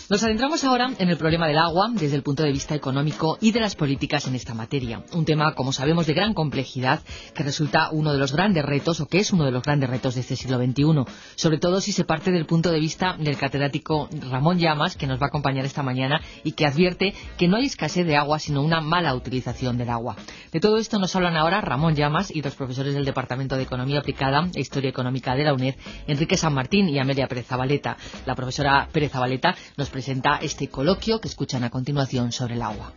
Nos adentramos ahora en el problema del agua desde el punto de vista económico y de las políticas en esta materia. Un tema, como sabemos, de gran complejidad que resulta uno de los grandes retos, o que es uno de los grandes retos de este siglo XXI. Sobre todo si se parte del punto de vista del catedrático Ramón Llamas, que nos va a acompañar esta mañana y que advierte que no hay escasez de agua, sino una mala utilización del agua. De todo esto nos hablan ahora Ramón Llamas y los profesores del Departamento de Economía Aplicada e Historia Económica de la UNED, Enrique San Martín y Amelia Pérez Zabaleta. La profesora Pérez Zabaleta nos presenta este coloquio que escuchan a continuación sobre el agua.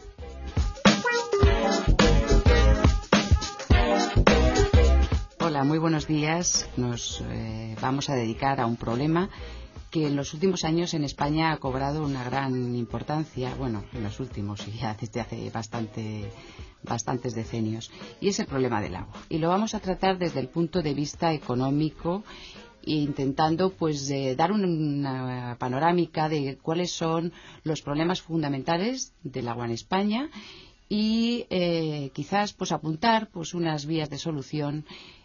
Hola, muy buenos días. Nos vamos a dedicar a un problema que en los últimos años en España ha cobrado una gran importancia, bueno, en los últimos y ya desde hace bastantes decenios, y es el problema del agua. Y lo vamos a tratar desde el punto de vista económico, intentando dar una panorámica de cuáles son los problemas fundamentales del agua en España y quizás apuntar unas vías de solución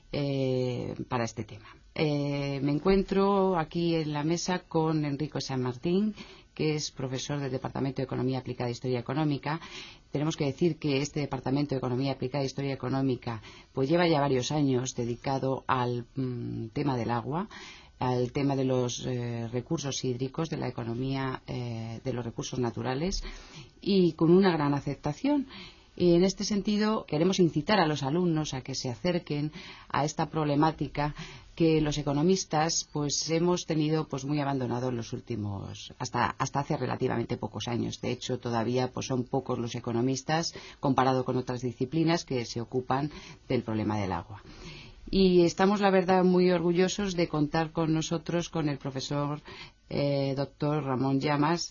para este tema. Me encuentro aquí en la mesa con Enrique San Martín, que es profesor del Departamento de Economía Aplicada e Historia Económica. Tenemos que decir que este Departamento de Economía Aplicada e Historia Económica lleva ya varios años dedicado al tema del agua, al tema de los recursos hídricos, de la economía de los recursos naturales, y con una gran aceptación. Y en este sentido queremos incitar a los alumnos a que se acerquen a esta problemática que los economistas hemos tenido muy abandonado en los últimos hasta hace relativamente pocos años. De hecho, todavía son pocos los economistas comparado con otras disciplinas que se ocupan del problema del agua. Y estamos, la verdad, muy orgullosos de contar con nosotros con el profesor doctor Ramón Llamas,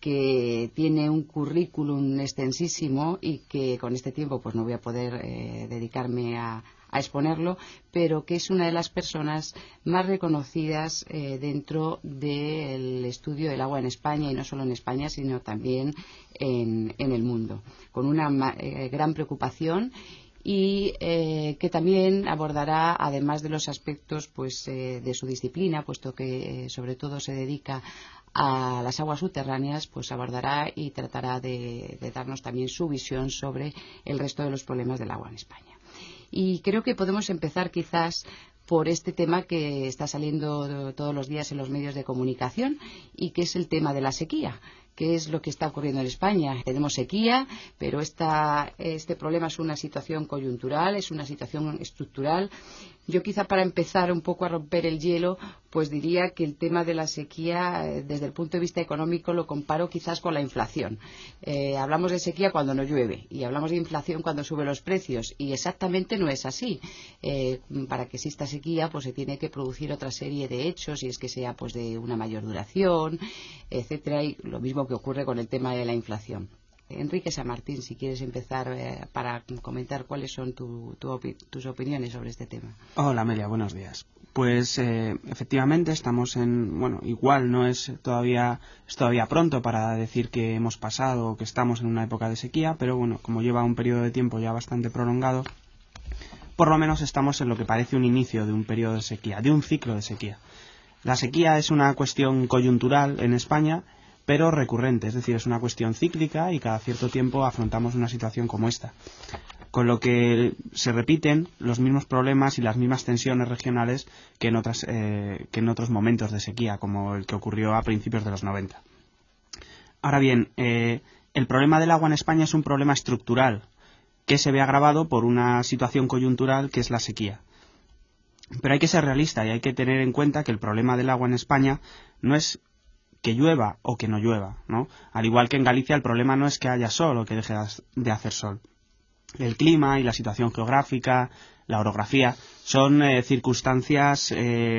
que tiene un currículum extensísimo y que con este tiempo no voy a poder dedicarme a exponerlo, pero que es una de las personas más reconocidas dentro del estudio del agua en España, y no solo en España, sino también en el mundo, con una gran preocupación, y que también abordará, además de los aspectos de su disciplina, puesto que sobre todo se dedica a las aguas subterráneas, abordará y tratará de darnos también su visión sobre el resto de los problemas del agua en España. Y creo que podemos empezar quizás por este tema que está saliendo todos los días en los medios de comunicación, y que es el tema de la sequía. ¿Qué es lo que está ocurriendo en España? Tenemos sequía, pero este problema es una situación coyuntural, es una situación estructural. Yo quizá, para empezar un poco a romper el hielo, diría que el tema de la sequía, desde el punto de vista económico, lo comparo quizás con la inflación. Hablamos de sequía cuando no llueve y hablamos de inflación cuando suben los precios, y exactamente no es así. Para que exista sequía se tiene que producir otra serie de hechos, y es que sea de una mayor duración, etcétera, y lo mismo que ocurre con el tema de la inflación. Enrique San Martín, si quieres empezar para comentar cuáles son tus opiniones sobre este tema. Hola, Amelia, buenos días. Efectivamente estamos igual no es todavía pronto para decir que hemos pasado o que estamos en una época de sequía, pero como lleva un periodo de tiempo ya bastante prolongado, por lo menos estamos en lo que parece un inicio de un periodo de sequía, de un ciclo de sequía. La sequía es una cuestión coyuntural en España, pero recurrente, es decir, es una cuestión cíclica y cada cierto tiempo afrontamos una situación como esta, con lo que se repiten los mismos problemas y las mismas tensiones regionales que en otros momentos de sequía, como el que ocurrió a principios de los 90. Ahora bien, el problema del agua en España es un problema estructural que se ve agravado por una situación coyuntural que es la sequía. Pero hay que ser realista y hay que tener en cuenta que el problema del agua en España no es que llueva o que no llueva, ¿no? Al igual que en Galicia, el problema no es que haya sol o que deje de hacer sol. El clima y la situación geográfica, la orografía, son circunstancias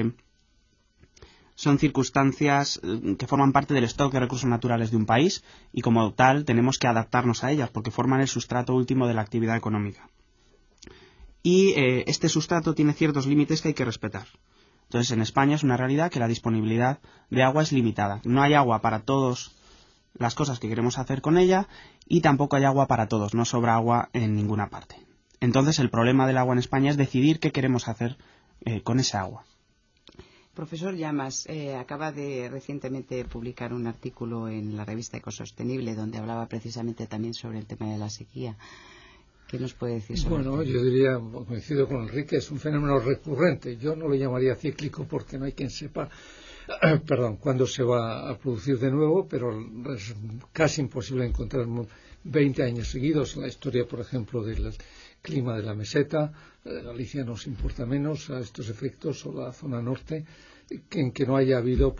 que forman parte del stock de recursos naturales de un país, y como tal tenemos que adaptarnos a ellas porque forman el sustrato último de la actividad económica. Y este sustrato tiene ciertos límites que hay que respetar. Entonces, en España es una realidad que la disponibilidad de agua es limitada. No hay agua para todas las cosas que queremos hacer con ella, y tampoco hay agua para todos. No sobra agua en ninguna parte. Entonces, el problema del agua en España es decidir qué queremos hacer con esa agua. Profesor Llamas, acaba de recientemente publicar un artículo en la revista Ecosostenible donde hablaba precisamente también sobre el tema de la sequía. ¿Qué nos puede decir sobre Bueno, yo diría, coincido con Enrique, es un fenómeno recurrente. Yo no lo llamaría cíclico porque no hay quien sepa cuándo se va a producir de nuevo, pero es casi imposible encontrar 20 años seguidos en la historia, por ejemplo, del clima de la meseta. Galicia nos importa menos a estos efectos, o la zona norte, en que no haya habido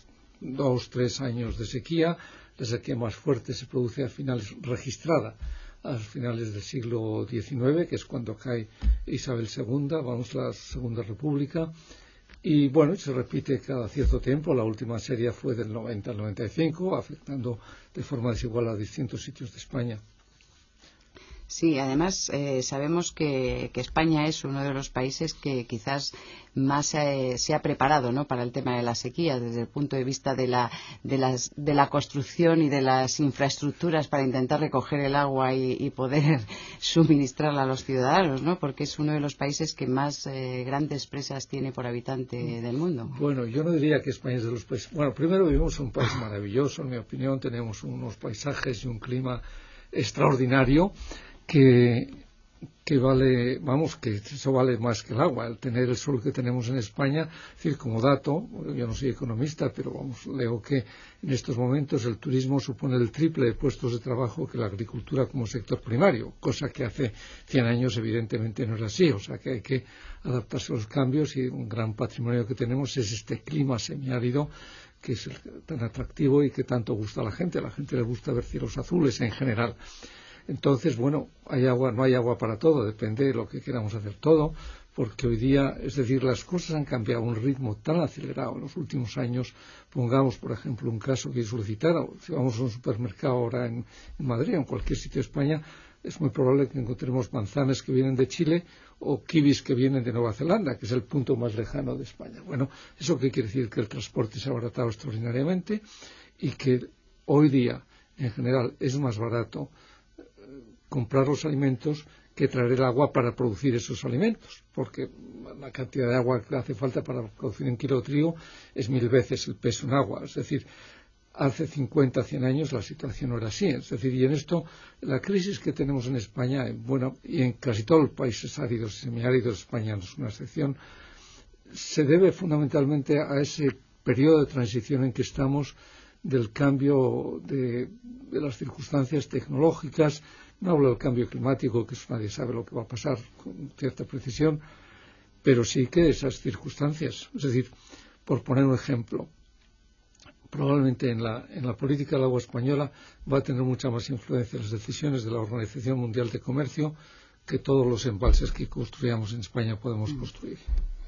2-3 años de sequía. La sequía más fuerte se produce registrada a finales del siglo XIX, que es cuando cae Isabel II, la Segunda República, y bueno, se repite cada cierto tiempo. La última serie fue del 90 al 95, afectando de forma desigual a distintos sitios de España. Sí, además sabemos que España es uno de los países que quizás más se ha preparado, ¿no?, para el tema de la sequía, desde el punto de vista de la construcción y de las infraestructuras para intentar recoger el agua y poder suministrarla a los ciudadanos, ¿no?, porque es uno de los países que más grandes presas tiene por habitante del mundo. Bueno, yo no diría que España es de los países. Bueno, primero vivimos en un país maravilloso, en mi opinión. Tenemos unos paisajes y un clima extraordinario que vale, que eso vale más que el agua. El tener el sol que tenemos en España, es decir, como dato, yo no soy economista, pero leo que en estos momentos el turismo supone el triple de puestos de trabajo que la agricultura como sector primario, cosa que hace 100 años evidentemente no es así. O sea que hay que adaptarse a los cambios, y un gran patrimonio que tenemos es este clima semiárido, que es tan atractivo y que tanto gusta a la gente. A la gente le gusta ver cielos azules en general. Entonces, bueno, hay agua, no hay agua para todo, depende de lo que queramos hacer todo, porque hoy día, es decir, las cosas han cambiado a un ritmo tan acelerado en los últimos años. Pongamos, por ejemplo, un caso que solicitar, si vamos a un supermercado ahora en Madrid o en cualquier sitio de España, es muy probable que encontremos manzanas que vienen de Chile o kiwis que vienen de Nueva Zelanda, que es el punto más lejano de España. Bueno, ¿eso qué quiere decir? Que el transporte se ha abaratado extraordinariamente y que hoy día, en general, es más barato comprar los alimentos que traer el agua para producir esos alimentos, porque la cantidad de agua que hace falta para producir un kilo de trigo es 1000 veces el peso en agua. Es decir, hace 50, 100 años la situación no era así. Es decir, y en esto, la crisis que tenemos en España, y en casi todos los países áridos y semiáridos, España no es una excepción, se debe fundamentalmente a ese periodo de transición en que estamos, del cambio de las circunstancias tecnológicas. No hablo del cambio climático, que nadie sabe lo que va a pasar con cierta precisión, pero sí que esas circunstancias. Es decir, por poner un ejemplo, probablemente en la política del agua española va a tener mucha más influencia las decisiones de la Organización Mundial de Comercio que todos los embalses que construyamos en España podemos construir.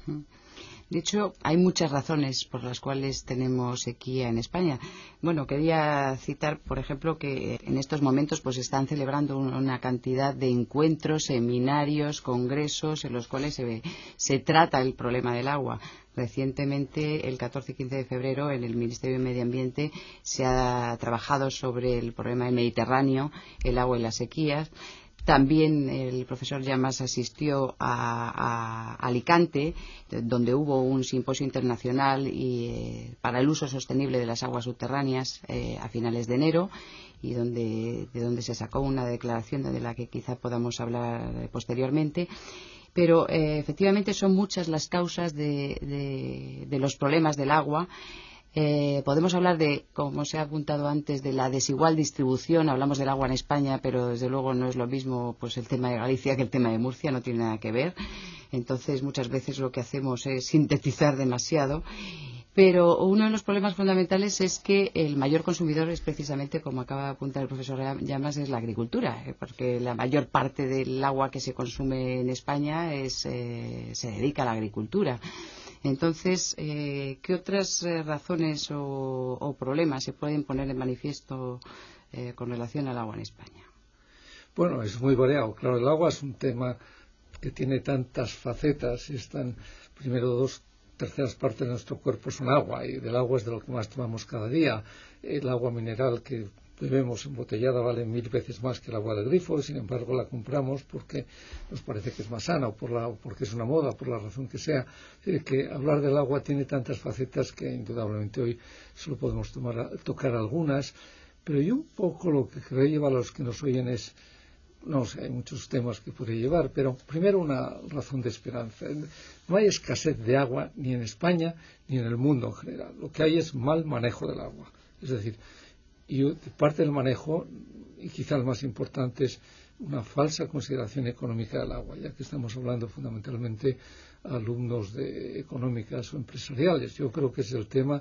De hecho, hay muchas razones por las cuales tenemos sequía en España. Bueno, quería citar, por ejemplo, que en estos momentos pues están celebrando una cantidad de encuentros, seminarios, congresos en los cuales se trata el problema del agua. Recientemente, el 14 y 15 de febrero, en el Ministerio de Medio Ambiente se ha trabajado sobre el problema del Mediterráneo, el agua y las sequías. También el profesor Llamas asistió a Alicante, donde hubo un simposio internacional para el uso sostenible de las aguas subterráneas a finales de enero, y de donde se sacó una declaración de la que quizá podamos hablar posteriormente. Pero efectivamente son muchas las causas de los problemas del agua. Podemos hablar de, como se ha apuntado antes, de la desigual distribución. Hablamos del agua en España, pero desde luego no es lo mismo pues el tema de Galicia que el tema de Murcia, no tiene nada que ver. Entonces muchas veces lo que hacemos es sintetizar demasiado. Pero uno de los problemas fundamentales es que el mayor consumidor es precisamente, como acaba de apuntar el profesor Llamas, es la agricultura, porque la mayor parte del agua que se consume en España se dedica a la agricultura. Entonces, ¿qué otras razones o problemas se pueden poner en manifiesto con relación al agua en España? Bueno, es muy variado. Claro, el agua es un tema que tiene tantas facetas. Primero, 2/3 partes de nuestro cuerpo son agua, y del agua es de lo que más tomamos cada día. El agua mineral, que bebemos embotellada vale 1000 veces más que el agua del grifo, y sin embargo la compramos porque nos parece que es más sana, o porque es una moda, por la razón que sea. Que hablar del agua tiene tantas facetas que indudablemente hoy solo podemos tocar algunas, pero yo un poco lo que creo llevar a los que nos oyen es, no sé, hay muchos temas que podría llevar, pero primero una razón de esperanza. No hay escasez de agua ni en España ni en el mundo en general. Lo que hay es mal manejo del agua. Es decir, y parte del manejo, y quizá el más importante, es una falsa consideración económica del agua, ya que estamos hablando fundamentalmente a alumnos de económicas o empresariales. Yo creo que es el tema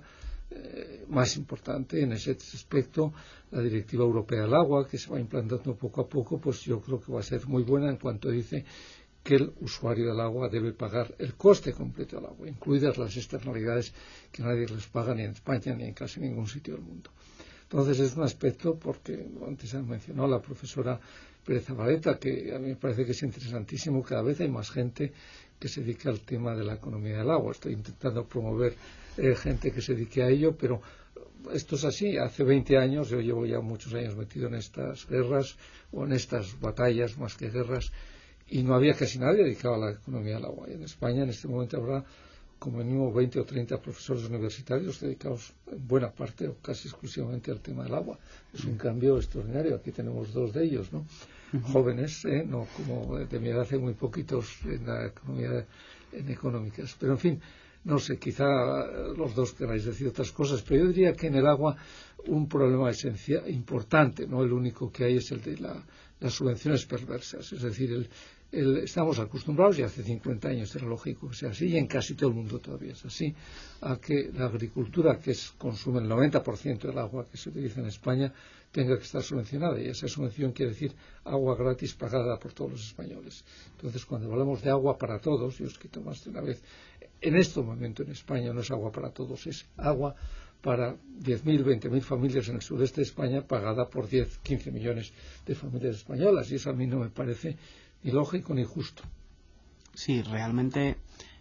más importante en ese aspecto. La Directiva Europea del Agua, que se va implantando poco a poco, pues yo creo que va a ser muy buena en cuanto dice que el usuario del agua debe pagar el coste completo del agua, incluidas las externalidades que nadie les paga ni en España ni en casi ningún sitio del mundo. Entonces es un aspecto, porque antes se mencionó la profesora Pérez Zabaleta, que a mí me parece que es interesantísimo. Cada vez hay más gente que se dedica al tema de la economía del agua. Estoy intentando promover gente que se dedique a ello, pero esto es así. Hace 20 años, yo llevo ya muchos años metido en estas guerras o en estas batallas más que guerras, y no había casi nadie dedicado a la economía del agua. Y en España en este momento habrá como mínimo 20 o 30 profesores universitarios dedicados en buena parte o casi exclusivamente al tema del agua. Es un cambio extraordinario. Aquí tenemos 2 de ellos, ¿no? Jóvenes, no como de mi edad, hace muy poquitos en la economía, en económicas. Pero en fin, no sé, quizá los 2 queráis decir otras cosas, pero yo diría que en el agua un problema esencial, importante, no el único que hay, es el de las subvenciones perversas. Es decir, estamos acostumbrados, y hace 50 años era lógico que sea así, y en casi todo el mundo todavía es así, a que la agricultura, que consume el 90% del agua que se utiliza en España, tenga que estar subvencionada, y esa subvención quiere decir agua gratis pagada por todos los españoles. Entonces, cuando hablamos de agua para todos, yo os quito más de una vez, en este momento en España no es agua para todos, es agua para 10.000, 20.000 familias en el sureste de España, pagada por 10, 15 millones de familias españolas, y eso a mí no me parece ni lógico ni justo. Sí, realmente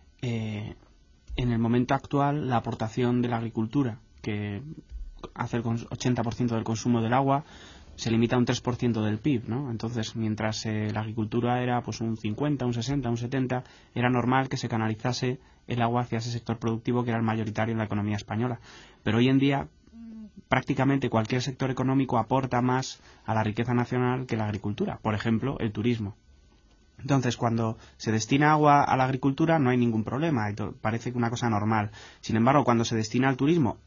en el momento actual la aportación de la agricultura, que hace el 80% del consumo del agua, se limita a un 3% del PIB, ¿no? Entonces, mientras la agricultura era pues un 50, un 60, un 70, era normal que se canalizase el agua hacia ese sector productivo que era el mayoritario en la economía española. Pero hoy en día prácticamente cualquier sector económico aporta más a la riqueza nacional que la agricultura, por ejemplo, el turismo. Entonces, cuando se destina agua a la agricultura no hay ningún problema, parece una cosa normal. Sin embargo, cuando se destina al turismo,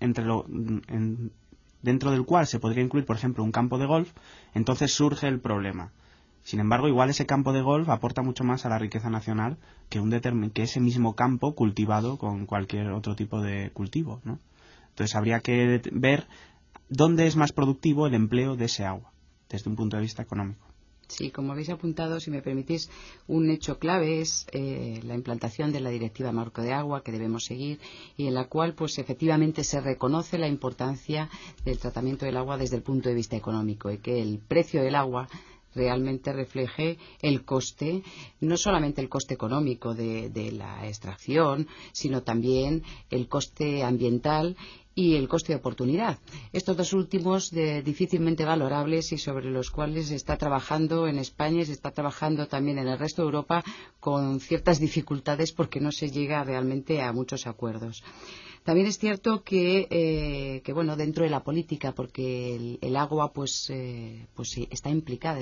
dentro del cual se podría incluir, por ejemplo, un campo de golf, entonces surge el problema. Sin embargo, igual ese campo de golf aporta mucho más a la riqueza nacional que ese mismo campo cultivado con cualquier otro tipo de cultivo, ¿no? Entonces, habría que ver dónde es más productivo el empleo de ese agua, desde un punto de vista económico. Sí, como habéis apuntado, si me permitís, un hecho clave es la implantación de la Directiva Marco de Agua que debemos seguir, y en la cual pues efectivamente se reconoce la importancia del tratamiento del agua desde el punto de vista económico, y que el precio del agua realmente refleje el coste, no solamente el coste económico de la extracción, sino también el coste ambiental y el coste de oportunidad. Estos 2 últimos difícilmente valorables, y sobre los cuales se está trabajando en España y se está trabajando también en el resto de Europa con ciertas dificultades, porque no se llega realmente a muchos acuerdos. También es cierto que bueno, dentro de la política, porque el agua pues está implicada,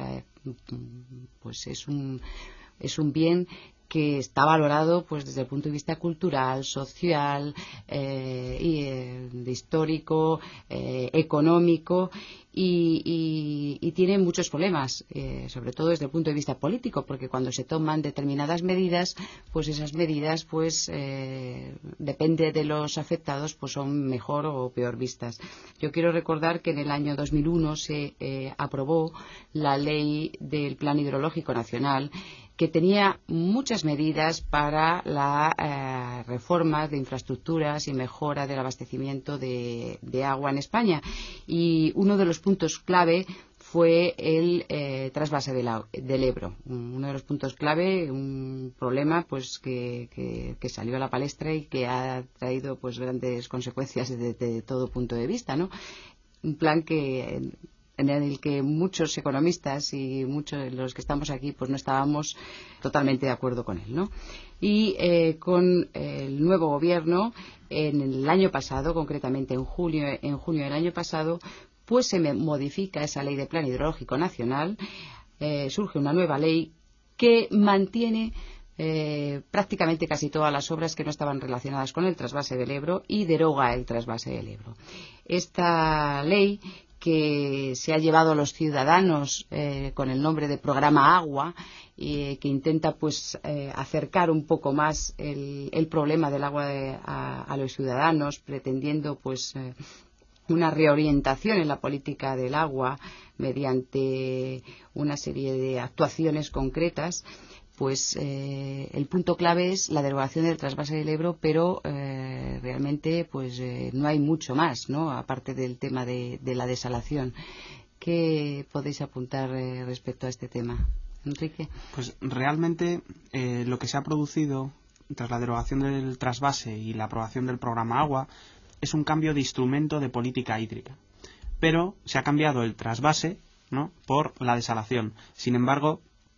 pues es un bien que está valorado pues desde el punto de vista cultural, social, histórico, económico, y tiene muchos problemas, sobre todo desde el punto de vista político, porque cuando se toman determinadas medidas, pues esas medidas pues depende de los afectados, pues son mejor o peor vistas. Yo quiero recordar que en el año 2001 se aprobó la ley del Plan Hidrológico Nacional, que tenía muchas medidas para la reforma de infraestructuras y mejora del abastecimiento de agua en España. Y uno de los puntos clave fue el trasvase del Ebro. Uno de los puntos clave, un problema pues que salió a la palestra y que ha traído pues grandes consecuencias desde todo punto de vista, ¿no? un plan en el que muchos economistas y muchos de los que estamos aquí pues no estábamos totalmente de acuerdo con él, ¿no? Y con el nuevo gobierno, en el año pasado, concretamente en junio del año pasado, pues se modifica esa ley de plan hidrológico nacional, surge una nueva ley que mantiene prácticamente casi todas las obras que no estaban relacionadas con el trasvase del Ebro y deroga el trasvase del Ebro. Esta ley, que se ha llevado a los ciudadanos con el nombre de Programa Agua, que intenta pues acercar un poco más el problema del agua a los ciudadanos, pretendiendo pues una reorientación en la política del agua mediante una serie de actuaciones concretas. Pues el punto clave es la derogación del trasvase del Ebro, pero realmente pues no hay mucho más, ¿no? Aparte del tema de la desalación. ¿Qué podéis apuntar respecto a este tema, Enrique? Pues realmente lo que se ha producido tras la derogación del trasvase y la aprobación del programa Agua es un cambio de instrumento de política hídrica. Pero se ha cambiado el trasvase, ¿no?, por la desalación. Sin embargo,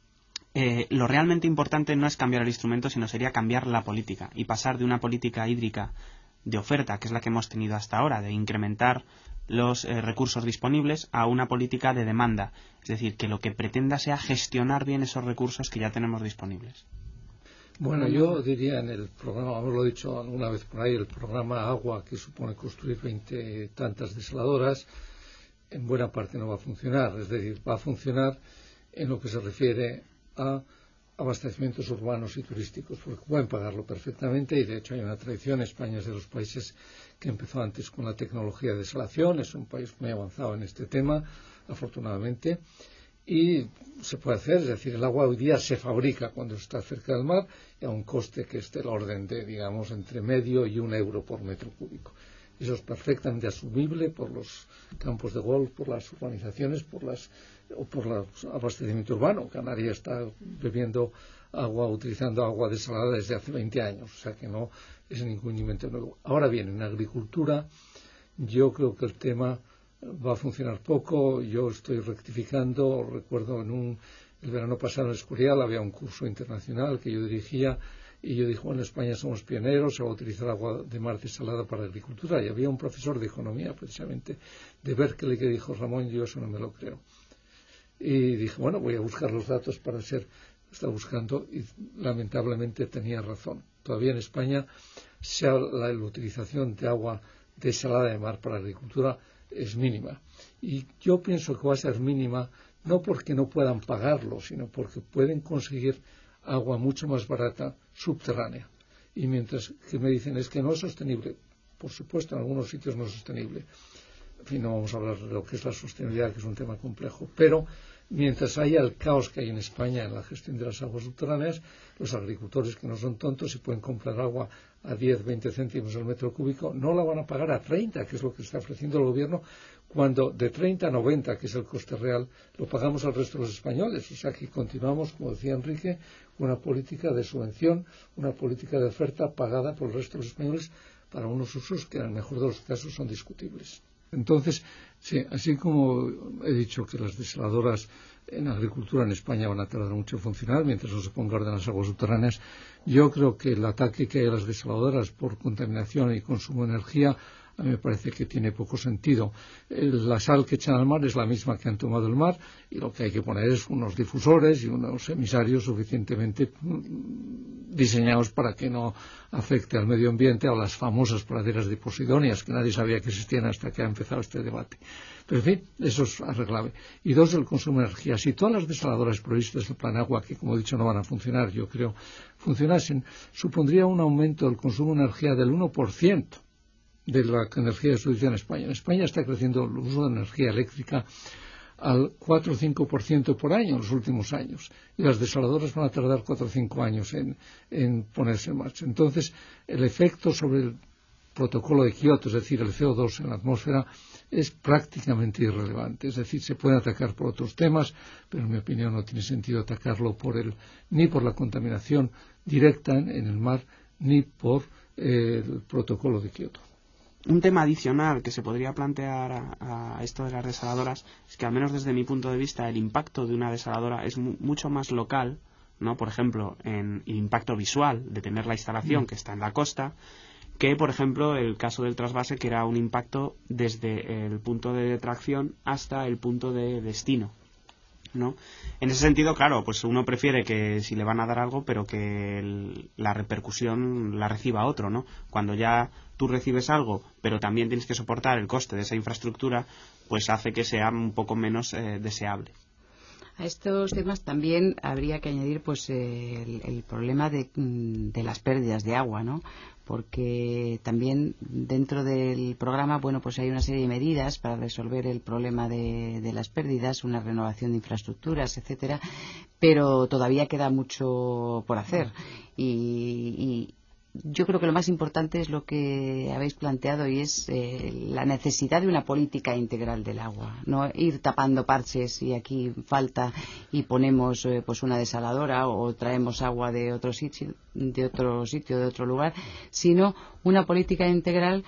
lo realmente importante no es cambiar el instrumento, sino sería cambiar la política y pasar de una política hídrica de oferta, que es la que hemos tenido hasta ahora, de incrementar los recursos disponibles, a una política de demanda. Es decir, que lo que pretenda sea gestionar bien esos recursos que ya tenemos disponibles. Bueno, yo diría en el programa, lo he dicho alguna vez por ahí, el programa Agua, que supone construir 20 tantas desaladoras, en buena parte no va a funcionar. Es decir, va a funcionar en lo que se refiere a abastecimientos urbanos y turísticos, porque pueden pagarlo perfectamente, y de hecho hay una tradición. España es de los países que empezó antes con la tecnología de desalación, es un país muy avanzado en este tema, afortunadamente, y se puede hacer. Es decir, el agua hoy día se fabrica cuando está cerca del mar y a un coste que es del orden de, digamos, entre medio y €1 por metro cúbico. Eso es perfectamente asumible por los campos de golf, por las urbanizaciones, por el abastecimiento urbano. Canarias está bebiendo agua, utilizando agua desalada desde hace 20 años, o sea que no es ningún invento nuevo. Ahora bien, en agricultura yo creo que el tema va a funcionar poco. Yo estoy rectificando. Recuerdo el verano pasado en Escorial había un curso internacional que yo dirigía, y yo dije, bueno, en España somos pioneros, se va a utilizar agua de mar desalada para la agricultura. Y había un profesor de economía, precisamente, de Berkeley, que dijo, Ramón, yo eso no me lo creo. Y dije, bueno, voy a buscar los datos para estaba buscando, y lamentablemente tenía razón. Todavía en España la utilización de agua desalada de mar para la agricultura es mínima. Y yo pienso que va a ser mínima no porque no puedan pagarlo, sino porque pueden conseguir agua mucho más barata subterránea. Y mientras que me dicen es que no es sostenible, por supuesto en algunos sitios no es sostenible. En fin, no vamos a hablar de lo que es la sostenibilidad, que es un tema complejo, pero mientras haya el caos que hay en España en la gestión de las aguas subterráneas, los agricultores, que no son tontos, si pueden comprar agua a 10, 20 céntimos al metro cúbico, no la van a pagar a 30, que es lo que está ofreciendo el gobierno, cuando de 30 a 90, que es el coste real, lo pagamos al resto de los españoles. O sea que continuamos, como decía Enrique, con una política de subvención, una política de oferta pagada por el resto de los españoles para unos usos que en el mejor de los casos son discutibles. Entonces, sí, así como he dicho que las desaladoras en agricultura en España van a tardar mucho en funcionar mientras no se ponga orden a las aguas subterráneas, yo creo que el ataque que hay a las desaladoras por contaminación y consumo de energía a mí me parece que tiene poco sentido. La sal que echan al mar es la misma que han tomado el mar, y lo que hay que poner es unos difusores y unos emisarios suficientemente diseñados para que no afecte al medio ambiente, a las famosas praderas de posidonias, que nadie sabía que existían hasta que ha empezado este debate. Pero en fin, eso es arreglable. Y dos, el consumo de energía. Si todas las desaladoras previstas del Plan Agua, que como he dicho no van a funcionar, yo creo, funcionasen, supondría un aumento del consumo de energía del 1%. De la energía de sustitución en España. En España está creciendo el uso de energía eléctrica al 4 o 5% por año en los últimos años. Y las desaladoras van a tardar 4 o 5 años en ponerse en marcha. Entonces, el efecto sobre el protocolo de Kioto, es decir, el CO2 en la atmósfera, es prácticamente irrelevante. Es decir, se puede atacar por otros temas, pero en mi opinión no tiene sentido atacarlo ni por la contaminación directa en el mar, ni por el protocolo de Kioto. un tema adicional que se podría plantear a esto de las desaladoras es que, al menos desde mi punto de vista, el impacto de una desaladora es mucho más local, ¿no? Por ejemplo, en el impacto visual de tener la instalación que está en la costa, que, por ejemplo, el caso del trasvase, que era un impacto desde el punto de detracción hasta el punto de destino, ¿no? En ese sentido, claro, pues uno prefiere que si le van a dar algo, pero que la repercusión la reciba otro, ¿no? Cuando ya tú recibes algo, pero también tienes que soportar el coste de esa infraestructura, pues hace que sea un poco menos deseable. A estos temas también habría que añadir pues el problema de las pérdidas de agua, ¿no? Porque también dentro del programa, bueno, pues hay una serie de medidas para resolver el problema de las pérdidas, una renovación de infraestructuras, etcétera, pero todavía queda mucho por hacer. Y yo creo que lo más importante es lo que habéis planteado, y es la necesidad de una política integral del agua, no ir tapando parches y aquí falta y ponemos pues una desaladora o traemos agua de otro sitio, de otro lugar, sino una política integral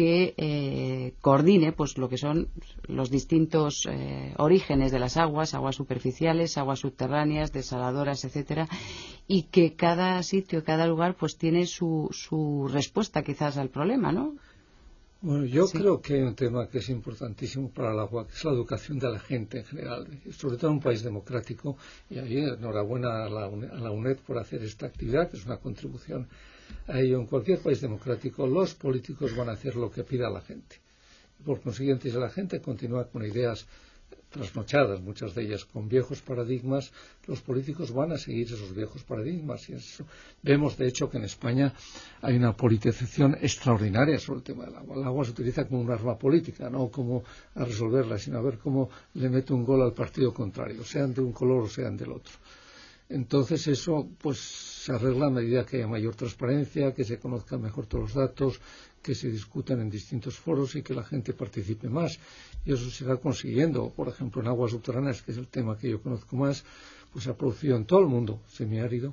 que coordine pues lo que son los distintos orígenes de las aguas superficiales, aguas subterráneas, desaladoras, etcétera, y que cada sitio, cada lugar pues tiene su respuesta quizás al problema, ¿no? Bueno, yo creo que hay un tema que es importantísimo para el agua, que es la educación de la gente en general, sobre todo en un país democrático, y ahí enhorabuena a la UNED por hacer esta actividad, que es una contribución a ello. En cualquier país democrático los políticos van a hacer lo que pida la gente. Por consiguiente, si la gente continúa con ideas trasnochadas, muchas de ellas con viejos paradigmas, los políticos van a seguir esos viejos paradigmas. Y eso. Vemos, de hecho, que en España hay una politización extraordinaria sobre el tema del agua. El agua se utiliza como un arma política, no como a resolverla, sino a ver cómo le mete un gol al partido contrario, sean de un color o sean del otro. Entonces eso pues se arregla a medida que haya mayor transparencia, que se conozcan mejor todos los datos, que se discutan en distintos foros y que la gente participe más. Y eso se irá consiguiendo. Por ejemplo, en aguas subterráneas, que es el tema que yo conozco más, pues se ha producido en todo el mundo semiárido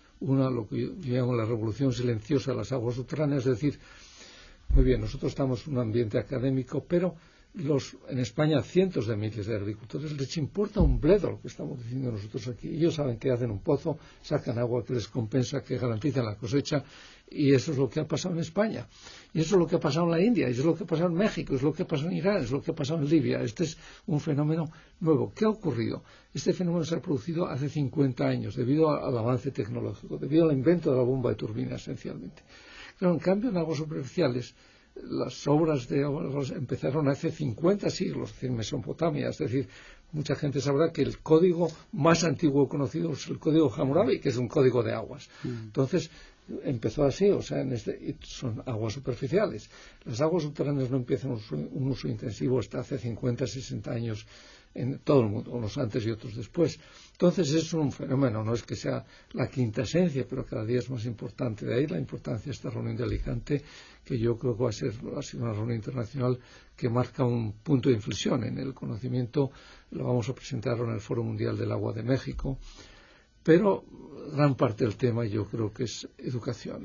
lo que yo llamo la revolución silenciosa de las aguas subterráneas. Es decir, muy bien, nosotros estamos en un ambiente académico, pero en España cientos de miles de agricultores les importa un bledo lo que estamos diciendo nosotros aquí. Ellos saben que hacen un pozo, sacan agua que les compensa, que garantiza la cosecha, y eso es lo que ha pasado en España. Y eso es lo que ha pasado en la India, y eso es lo que ha pasado en México, es lo que ha pasado en Irán, es lo que ha pasado en Libia. Este es un fenómeno nuevo. ¿Qué ha ocurrido? Este fenómeno se ha producido hace 50 años debido al avance tecnológico, debido al invento de la bomba de turbina, esencialmente. Pero en cambio, en aguas superficiales, las obras de aguas empezaron hace 50 siglos, es decir, Mesopotamia. Es decir, mucha gente sabrá que el código más antiguo conocido es el código Hammurabi, que es un código de aguas. Entonces, empezó así, o sea, son aguas superficiales. Las aguas subterráneas no empiezan un uso intensivo hasta hace 50, 60 años en todo el mundo, unos antes y otros después. Entonces es un fenómeno, no es que sea la quinta esencia, pero cada día es más importante. De ahí la importancia de esta reunión de Alicante, que yo creo que va a ser una reunión internacional que marca un punto de inflexión en el conocimiento. Lo vamos a presentar en el Foro Mundial del Agua de México, pero gran parte del tema yo creo que es educación.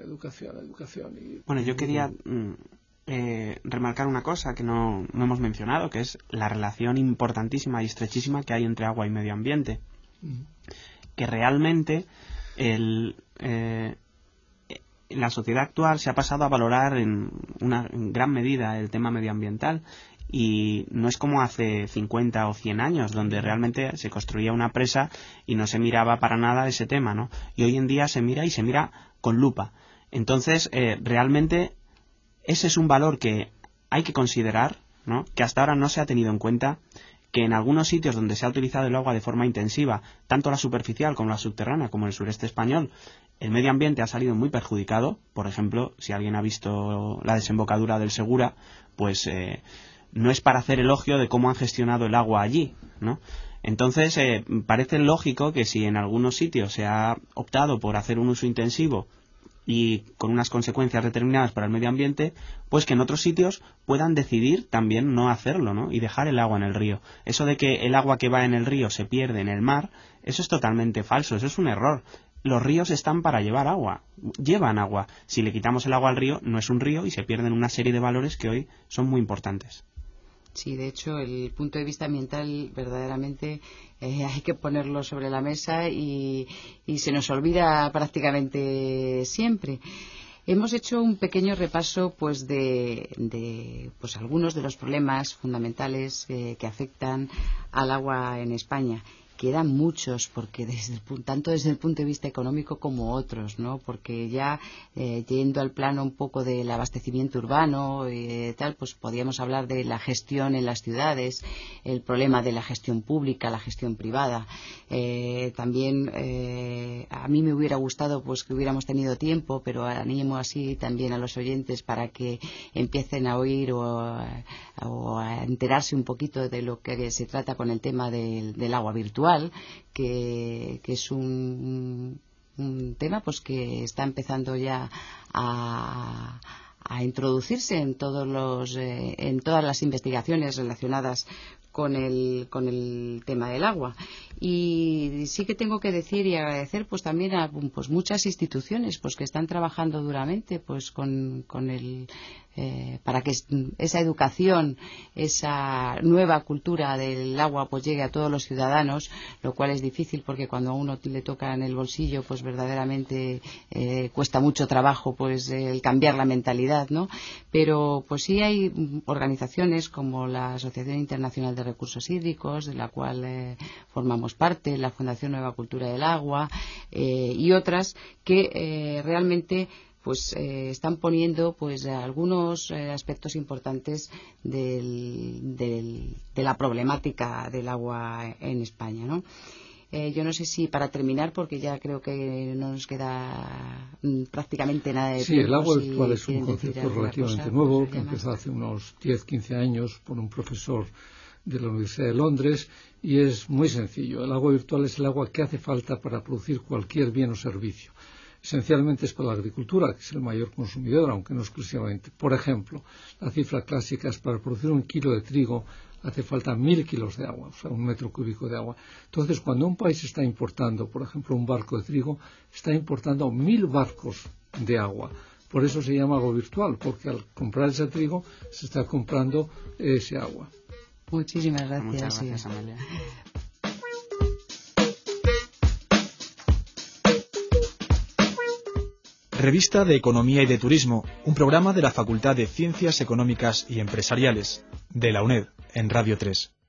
Bueno, yo quería remarcar una cosa que no hemos mencionado, que es la relación importantísima y estrechísima que hay entre agua y medio ambiente. Que realmente la sociedad actual se ha pasado a valorar en gran medida el tema medioambiental, y no es como hace 50 o 100 años, donde realmente se construía una presa y no se miraba para nada ese tema, ¿no? Y hoy en día se mira, y se mira con lupa. Entonces, realmente ese es un valor que hay que considerar, ¿no? Que hasta ahora no se ha tenido en cuenta, que en algunos sitios donde se ha utilizado el agua de forma intensiva, tanto la superficial como la subterránea, como en el sureste español, el medio ambiente ha salido muy perjudicado. Por ejemplo, si alguien ha visto la desembocadura del Segura, pues no es para hacer elogio de cómo han gestionado el agua allí, ¿no? Entonces, parece lógico que si en algunos sitios se ha optado por hacer un uso intensivo y con unas consecuencias determinadas para el medio ambiente, pues que en otros sitios puedan decidir también no hacerlo, ¿no? Y dejar el agua en el río. Eso de que el agua que va en el río se pierde en el mar, eso es totalmente falso, eso es un error. los ríos están para llevar agua, llevan agua. Si le quitamos el agua al río, no es un río y se pierden una serie de valores que hoy son muy importantes. Sí, de hecho, el punto de vista ambiental verdaderamente hay que ponerlo sobre la mesa y se nos olvida prácticamente siempre. Hemos hecho un pequeño repaso pues de algunos de los problemas fundamentales que afectan al agua en España. Quedan muchos, porque tanto desde el punto de vista económico como otros, ¿no? Porque ya yendo al plano un poco del abastecimiento urbano tal, pues podríamos hablar de la gestión en las ciudades, el problema de la gestión pública, la gestión privada. También a mí me hubiera gustado pues que hubiéramos tenido tiempo, pero animo así también a los oyentes para que empiecen a oír o a enterarse un poquito de lo que se trata con el tema del agua virtual, que es un tema pues que está empezando ya a introducirse en todas las investigaciones relacionadas con el tema del agua. Y sí que tengo que decir y agradecer pues también a pues muchas instituciones pues que están trabajando duramente pues con el para que esa educación, esa nueva cultura del agua pues llegue a todos los ciudadanos, lo cual es difícil porque cuando a uno le toca en el bolsillo pues verdaderamente cuesta mucho trabajo pues el cambiar la mentalidad, ¿no? Pero pues sí hay organizaciones como la Asociación Internacional de Recursos Hídricos, de la cual formamos parte, la Fundación Nueva Cultura del Agua y otras que realmente pues están poniendo pues algunos aspectos importantes de la problemática del agua en España, ¿no? Yo no sé si para terminar, porque ya creo que no nos queda prácticamente nada de tiempo. Sí, el agua virtual es un concepto relativamente nuevo que empezó hace unos 10-15 años por un profesor de la Universidad de Londres y es muy sencillo. El agua virtual es el agua que hace falta para producir cualquier bien o servicio. Esencialmente es para la agricultura, que es el mayor consumidor, aunque no exclusivamente. Por ejemplo, la cifra clásica es para producir 1 kilo de trigo hace falta 1000 kilos de agua, o sea, 1 metro cúbico de agua. Entonces, cuando un país está importando, por ejemplo, un barco de trigo, está importando 1000 barcos de agua. Por eso se llama agua virtual, porque al comprar ese trigo se está comprando ese agua. Muchísimas gracias. Muchas gracias, Amelia. Revista de Economía y de Turismo, un programa de la Facultad de Ciencias Económicas y Empresariales, de la UNED, en Radio 3.